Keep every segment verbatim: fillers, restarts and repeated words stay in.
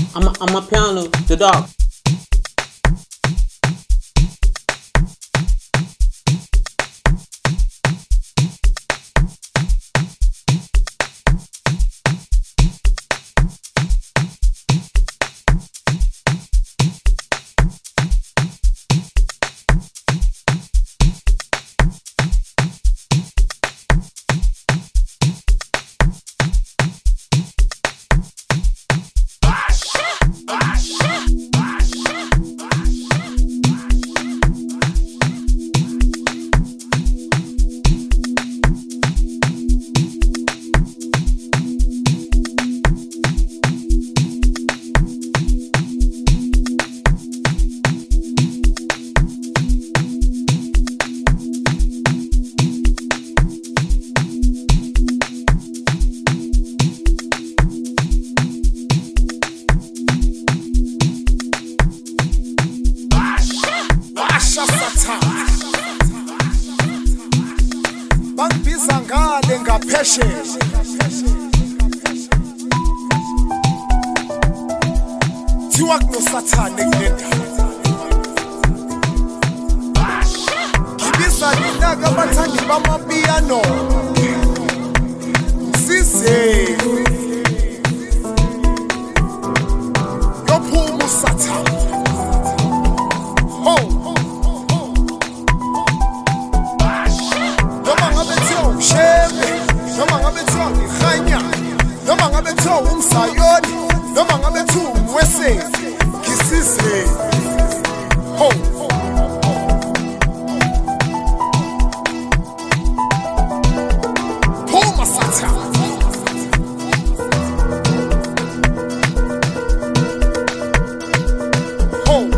I'm a, I'm a piano, the dog. Bangibiza ngale ngaphesheya thiwa kunosathane kulenda ngibiza ninaka abathandi bamapiano size yophuma usathane ho Sheme, noma ngabe thiwa ngihanya, noma ngabe thiwa umsayoni, noma ngabe thiwa umwesezi, ngisize. Ho. Phuma satha. Ho.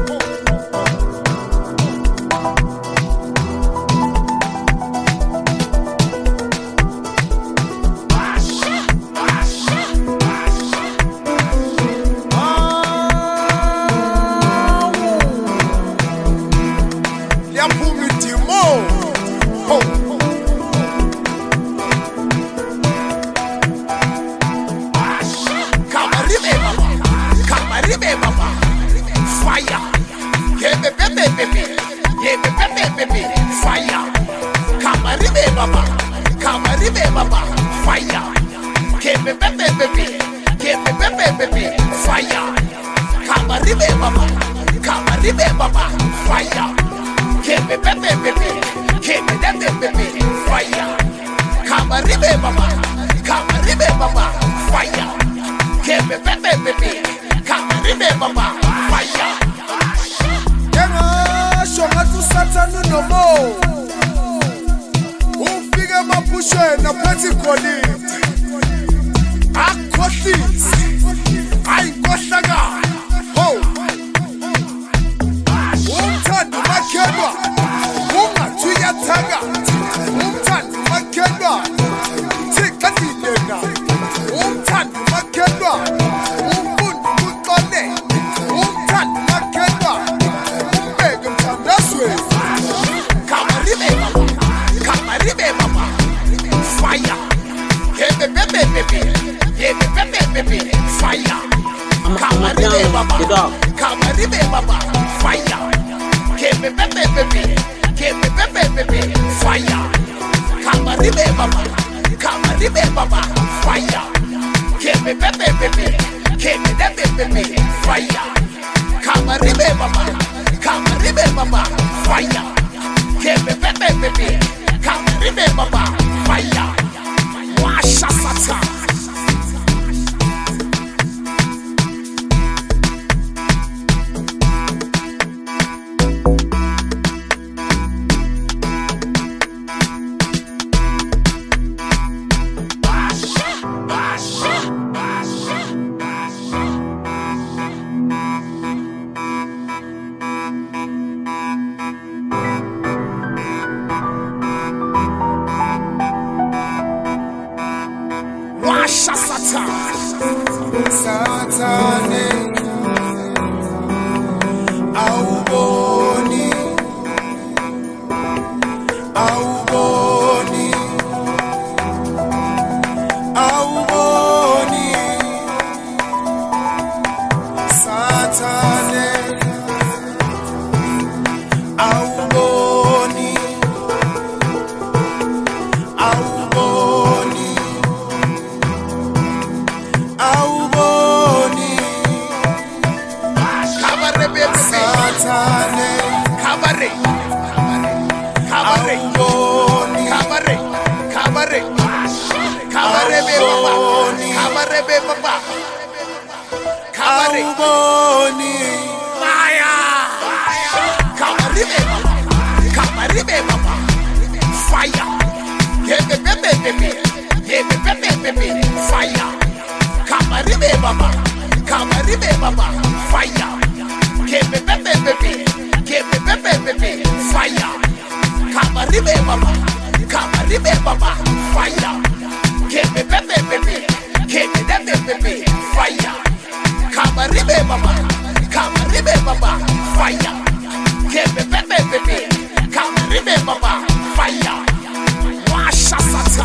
Kabarebe baba, kabarebe baba, kabarebe Maya, kabarebe baba, kabarebe baba, fire, yebe bebe bebe, yebe bebe bebe, fire, kabarebe baba, kabarebe baba, fire, yebe bebe bebe, yebe bebe bebe, fire, kabarebe baba, kabarebe baba, fire. Give me baby, baby, give me that baby, fire. Kabaribe baba, kabaribe baba, fire. Give me baby, baby, kabaribe baba, fire. Washa sata.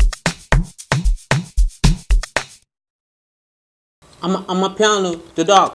I'm a, I'm a piano, the dog.